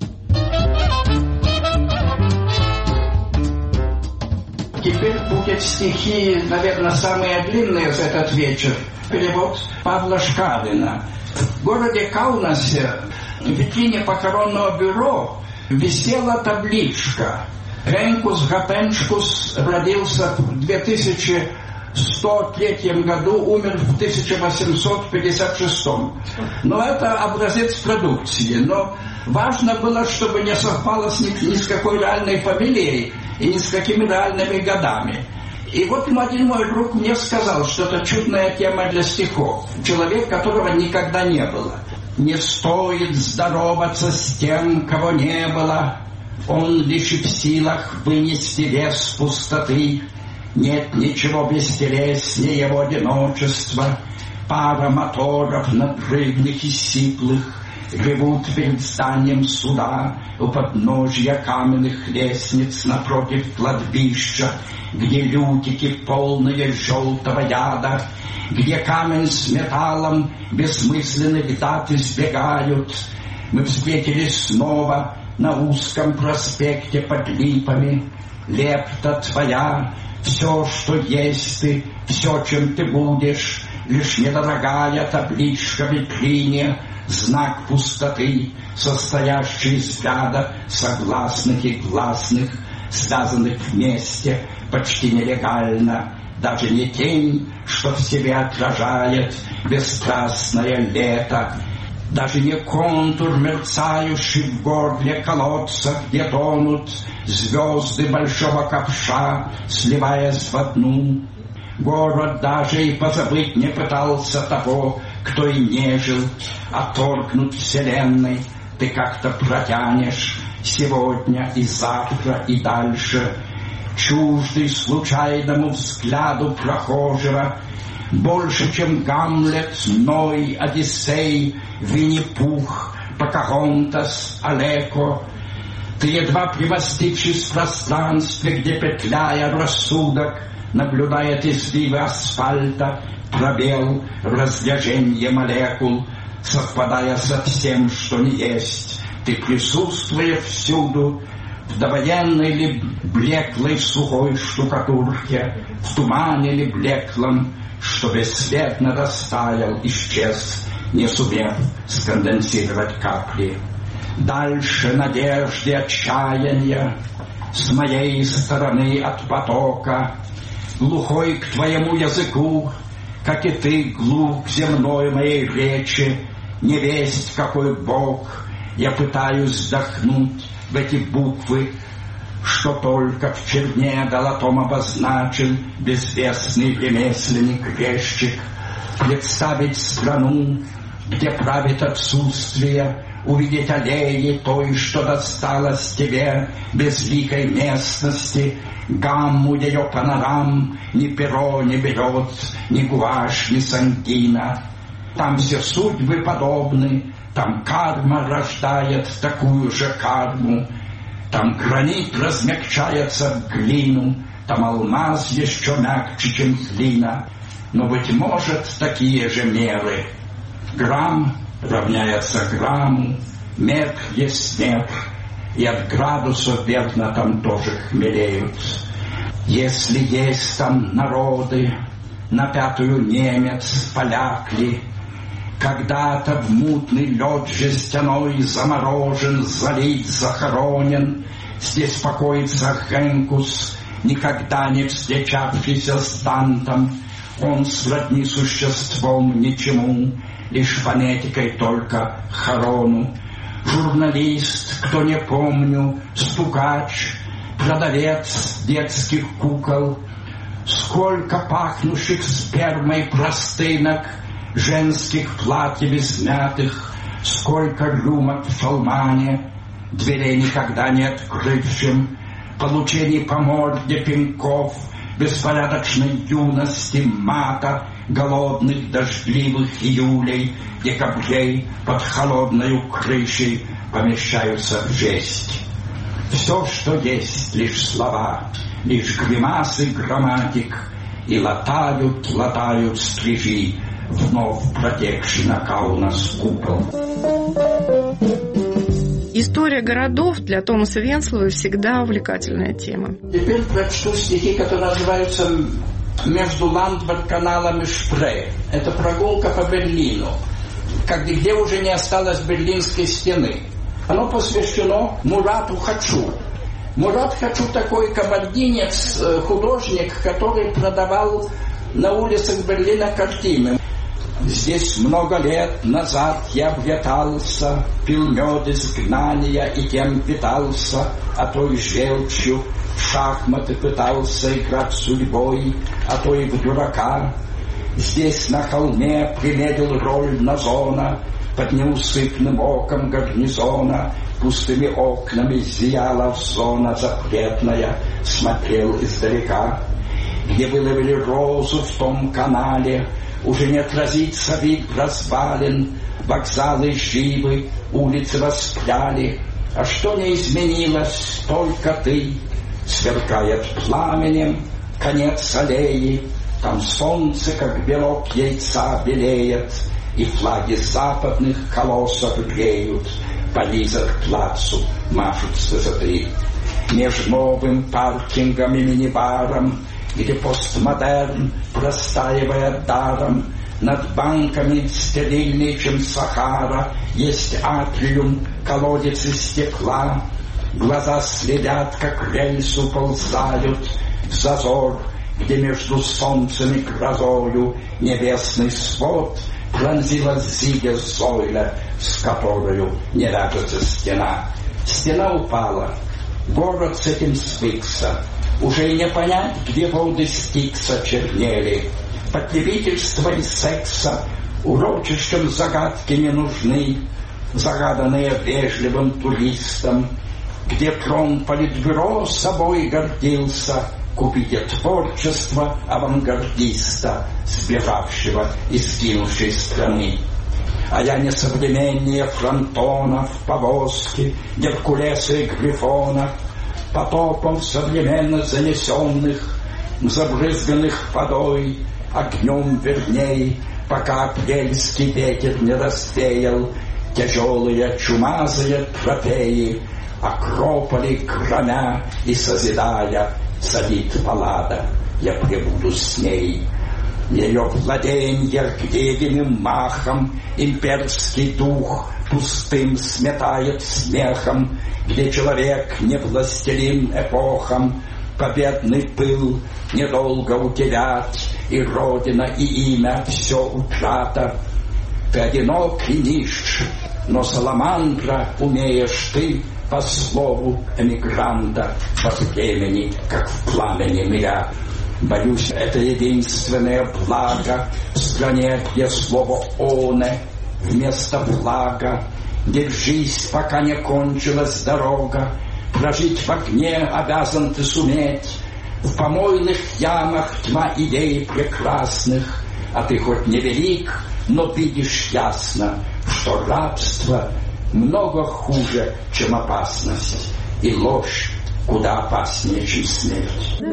Теперь будет стихи, наверное, самые длинные за этот вечер. Перевод Павла Шкалина. В городе Каунасе в витрине похоронного бюро висела табличка «Ренкус Гапеншкус родился в 2103 году, умер в 1856. Но это образец продукции. Но важно было, чтобы не совпало ни с какой реальной фамилией и ни с какими реальными годами. И вот один мой друг мне сказал, что это чудная тема для стихов. Человек, которого никогда не было. Не стоит здороваться с тем, кого не было. Он лишь в силах вынести вес пустоты. Нет ничего бестелеснее его одиночества. Пара моторов надрывных и сиплых ревут перед зданием суда у подножья каменных лестниц напротив кладбища, где лютики, полные желтого яда, где камень с металлом бессмысленных дат избегают. Мы встретились снова на узком проспекте под липами. Лепта твоя, все, что есть ты, все, чем ты будешь, лишь недорогая табличка в витрине, знак пустоты, состоящий из ряда согласных и гласных, связанных вместе почти нелегально. Даже не тень, что в себе отражает бесстрастное лето, даже не контур, мерцающий в горле колодца, где тонут звезды большого ковша, сливаясь в одну. Город даже и позабыть не пытался того, кто и не жил, отторгнут вселенной. Ты как-то протянешь сегодня и завтра и дальше, чуждый случайному взгляду прохожего, больше, чем Гамлет, Ной, Одиссей, Винни-Пух, Покахонтас, Алеко. Ты едва примостившись в пространстве, где, петляя рассудок, наблюдает изгибы асфальта, пробел, разрежение молекул, совпадая со всем, что не есть. Ты присутствуешь всюду, в довоенной ли блеклой сухой штукатурке, в тумане ли блеклом, что бесследно растаял, исчез, не сумев сконденсировать капли. Дальше надежды, отчаяния, с моей стороны от потока, глухой к твоему языку, как и ты глух к земной моей речи, не весть какой Бог, я пытаюсь вздохнуть в эти буквы, что только в черне долотом обозначил безвестный ремесленник-резчик. Представить страну, где правит отсутствие, увидеть аллеи той, что досталось тебе, безликой местности, гамму ее панорам, ни перо не берет, ни гуашь, ни сангина. Там все судьбы подобны, там карма рождает такую же карму, там гранит размягчается в глину, там алмаз еще мягче, чем глина. Но, быть может, такие же меры. Грамм равняется грамму, метр есть метр, и от градусов, верно, там тоже хмелеют. Если есть там народы, на пятую немец, поляк ли, когда-то в мутный лед жестяной заморожен, залит, захоронен, здесь покоится Хенкус, никогда не встречавшийся с Дантом. Он сродни существом ничему, лишь фонетикой только хорону. Журналист, кто не помню, стукач, продавец детских кукол, сколько пахнущих спермой простынок, женских платьев измятых, сколько рюмок в шалмане, дверей никогда не открывшим, получений по морде пинков, беспорядочной юности, мата, голодных дождливых июлей, декабрей под холодною крышей помещаются в жесть. Все, что есть, лишь слова, лишь гримасы грамматик, и латают стрижи, вновь протекший на Каунас купол. История городов для Томаса Венслова всегда увлекательная тема. Теперь прочту стихи, которые называются «Между Ландвард-каналом и Шпрее». Это прогулка по Берлину, где уже не осталось Берлинской стены. Оно посвящено Мурату Хачу. Мурат Хачу такой кабардинец, художник, который продавал на улицах Берлина картины. Здесь много лет назад я объятался, пил мед изгнания и тем питался, а то и желчью в шахматы пытался играть судьбой, а то и в дурака. Здесь на холме примерил роль Назона, под неусыпным оком гарнизона, пустыми окнами зияла зона запретная, смотрел издалека. Где выловили розу в том канале, Уже не отразится вид развалин, вокзалы живы, улицы воспряли. А что не изменилось, только ты. Сверкает пламенем конец аллеи, там солнце, как белок яйца, белеет, и флаги западных колоссов греют, по Лизер-плацу машутся за три. Меж новым паркингом и мини-баром, где постмодерн, простаивая даром, над банками стерильней, чем Сахара, есть атриум, колодец из стекла. Глаза следят, как рельсу ползают в зазор, где между солнцем и грозою небесный свод пронзила Зиге Зойля, с которою не ряжется стена. Стена упала, город с этим свыкся, уже и не понять, где воды Стикса чернели. Потребительства и секса урочищем загадки не нужны, загаданные вежливым туристам, где промполитбюро собой гордился, купите творчество авангардиста, сбежавшего из сгинувшей страны. А я не современнее фронтонов, повозки, Геркулеса и Грифона, потопов современно занесенных, забрызганных водой, огнем верней, пока апрельский ветер не распеял тяжелые чумазые трофеи, Акрополи громя и созидая, садит Паллада, я пребуду с ней. Ее владенье гребенным махом имперский дух пустым сметает смехом, где человек не властелин эпохам, победный пыл недолго утерять, и родина, и имя все утрата. Ты одинок и нищ, но саламандра умеешь ты, по слову эмигранта, по времени, как в пламени миря. Боюсь, это единственное благо в стране, где слово «оне» вместо флага. Держись, пока не кончилась дорога, прожить в огне обязан ты суметь. В помойных ямах тьма идей прекрасных, а ты хоть не велик, но видишь ясно, что рабство много хуже, чем опасность, и ложь куда опаснее, чем смерть.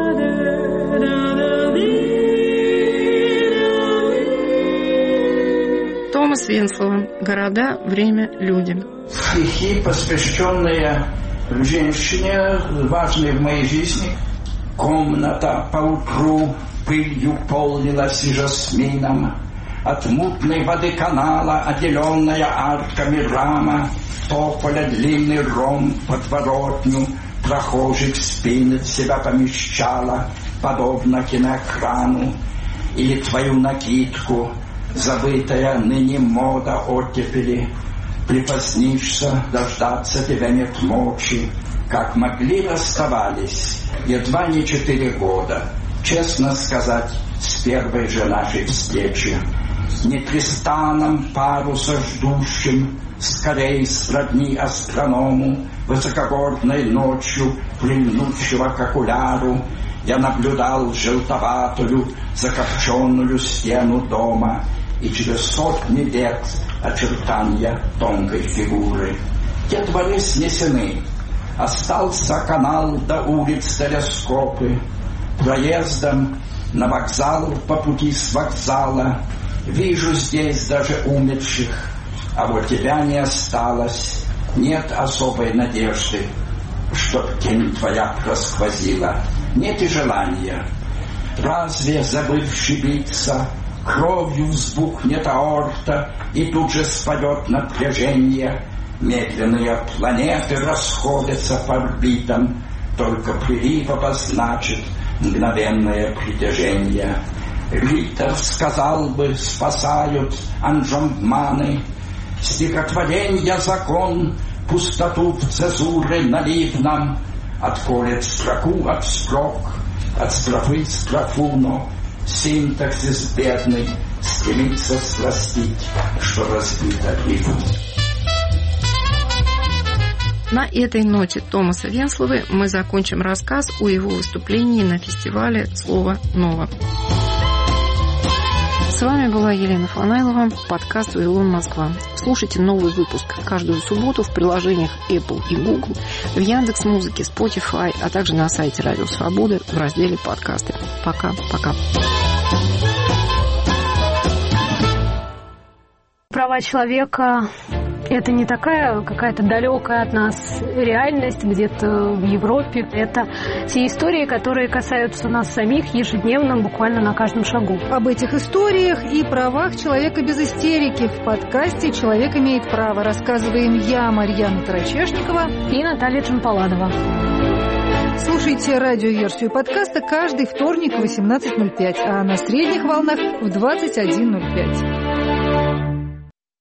Томас Венслова. Города, время, люди. Стихи, посвященные женщине, важной в моей жизни. Комната поутру пылью полнилась и жасмином. От мутной воды канала, отделенная арками рама, тополя длинный ромб подворотню, прохожих спины в себя помещала, подобно киноэкрану. Или твою накидку, забытая ныне мода оттепели. Припозднишься, дождаться тебя нет мочи. Как могли, расставались, едва не 4 года. Честно сказать, с первой же нашей встречи. Не Тристаном паруса ждущим, скорей сродни астроному, высокогорной ночью, прильнувшего к окуляру, я наблюдал желтоватую, закопченную стену дома и через сотни лет очертания тонкой фигуры. Те дворы снесены, остался канал до улиц телескопы. Проездом на вокзал по пути с вокзала вижу здесь даже умерших, а вот тебя не осталось. Нет особой надежды, чтоб тень твоя просквозила. Нет и желания. Разве, забывши биться, кровью взбухнет аорта, и тут же спадет напряжение? Медленные планеты расходятся по орбитам, только прилив обозначит мгновенное притяжение. Риттер сказал бы, спасают анжомманы. Стихотворенья закон, пустоту в цезуре налив нам. Отколет строку от строк, от строфы строфу, но синтаксис бедный стремится срастить, что разбито рифм. На этой ноте Томаса Венсловы мы закончим рассказ о его выступлении на фестивале «Слово ново». С вами была Елена Фанайлова, подкаст «Вавилон Москва». Слушайте новый выпуск каждую субботу в приложениях Apple и Google, в Яндекс.Музыке, Spotify, а также на сайте Радио Свободы в разделе «Подкасты». Пока-пока. Права человека – это не такая какая-то далекая от нас реальность где-то в Европе. Это те истории, которые касаются нас самих ежедневно, буквально на каждом шагу. Об этих историях и правах человека без истерики в подкасте «Человек имеет право» рассказываем я, Марьяна Тарачешникова и Наталья Джампаладова. Слушайте радиоверсию подкаста каждый вторник в 18:05, а на средних волнах в 21:05.